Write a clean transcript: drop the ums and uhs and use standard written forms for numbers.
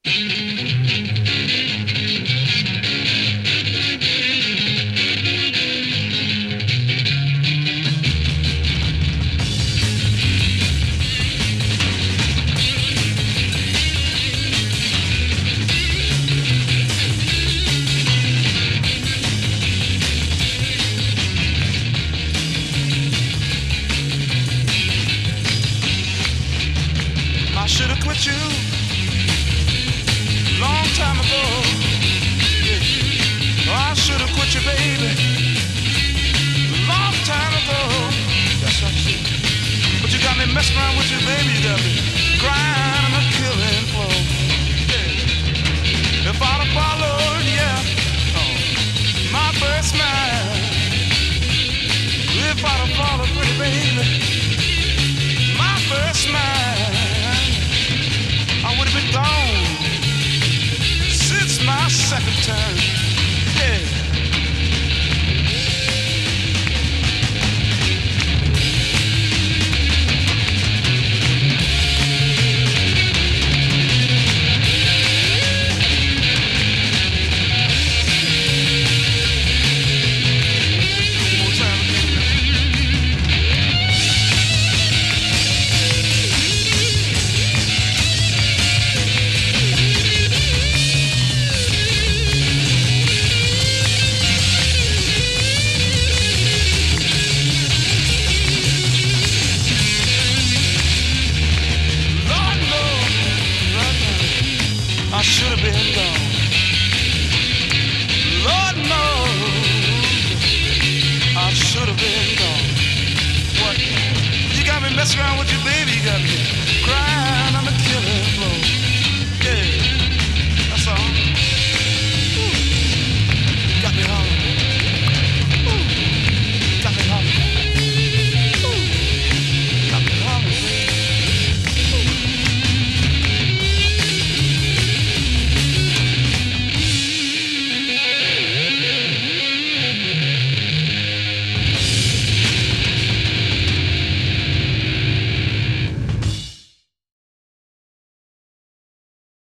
I should have quit you long time ago. Yeah. Oh, I should have quit you, baby, long time ago. Yes, I should. But you got me messing around with you, baby. You got me crying a killing flow. Yeah. If I'd have followed, yeah, oh, my first man. If I'd have followed, pretty baby, my first man, I would have been gone since my second time. Yeah. I should have been gone. Lord knows I should have been gone. What? You got me messing around with your baby, you got me